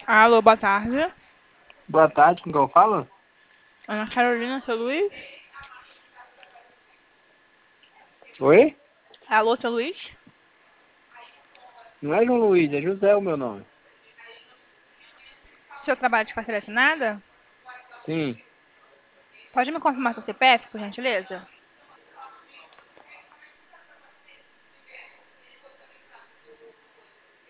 Alô, boa tarde. Boa tarde, com quem eu falo? Ana Carolina, seu Luiz? Oi? Alô, seu Luiz? Não é João Luiz, é José o meu nome. O senhor trabalha de carteira assinada? Sim, Pode me confirmar seu CPF, por gentileza?